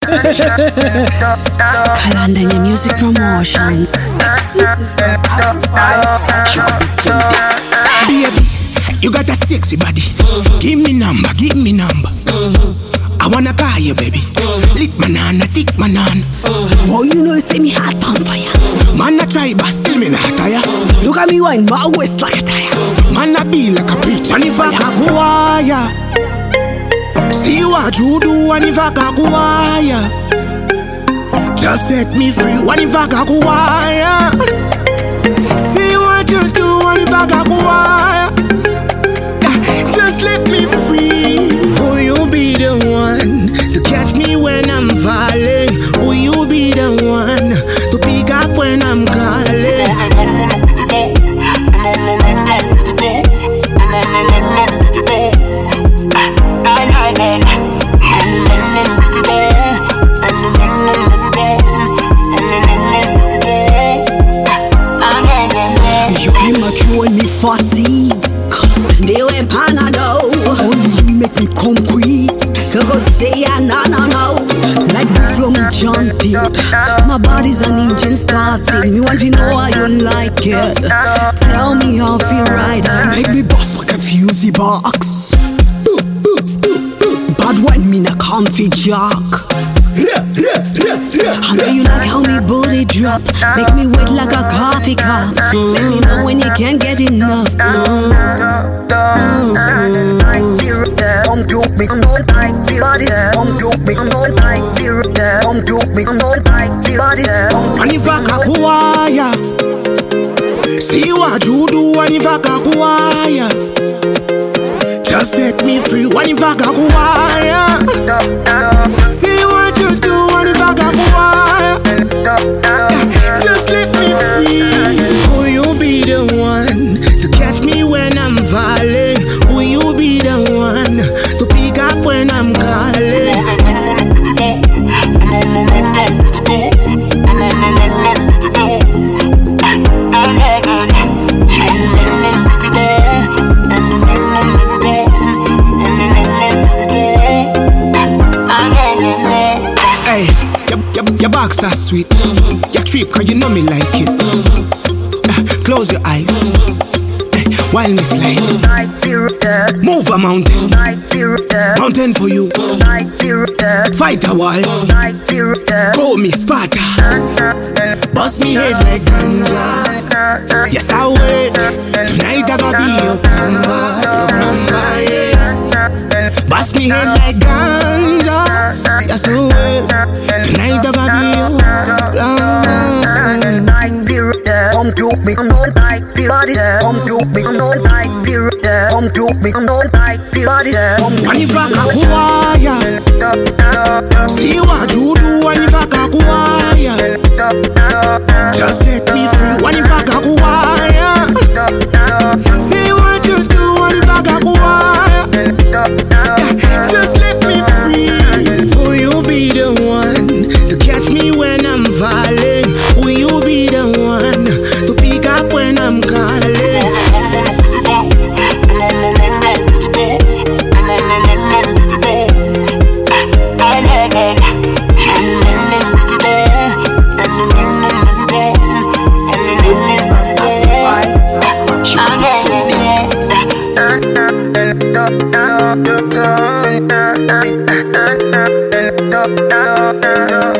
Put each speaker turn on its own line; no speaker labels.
Kalandanya Music Promotions.
Baby, you got a sexy body. Give me number, give me number. I wanna call you, baby. Lick my nana, tick my nan.
Boy, you know you say me hot on fire.
Man, I try, but still me not tire.
Look at me wine my waist like a tire.
Man, I be like a preacher. And if I kakuaya, see what you do. And if I kakuaya, just set me free. And if I kakuaya, see what you do. And if I kakuaya, just let me free. Will you be the one to catch me when I'm falling? Will you be the one to pick up when I'm calling?
You immature and me fatigue. They were Panado. Only you make me come quick. Go say yeah, no. Like me from jumping. My body's an engine starting. Me want to know how you like it. Tell me how feel right.
Make me bust like a fusey box.
Bad when me na comfy jock. I know you like how me booty drop. Make me wet like a coffee cup. Let me know when you can't get enough.
And if I kakuaya, see what you do. And if I kakuaya, just set me free. And if I kakuaya, see what you do. And if I kakuaya, just let me free. Will you be the one to catch me when I'm falling? Will you be the one to pick up when I'm calling? Hey, your box are sweet. Your trip, cause you know me like it. Close your eyes. While me slide. Move a mountain. Mountain for you. Fight a wall. Call me Sparta. Bust me head like ganja. Yes, I wait. Tonight I gotta be your grandma. Yeah. Bust me head like ganja. Yes, I wait. Tonight I gotta be your grandma.
Come to me, don't like the body. Come to me, don't like the. Come to me, don't like the body.
And if I kakuaya, see what you do. And if I kakuaya, just set me free. And if I kakuaya, see what you do. And if I kakuaya, just let me free. Will you be the one to catch me when I'm falling? Will you be the one to pick up when I'm calling?
No.